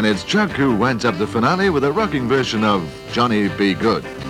and it's Chuck who winds up the finale with a rocking version of Johnny Be Good.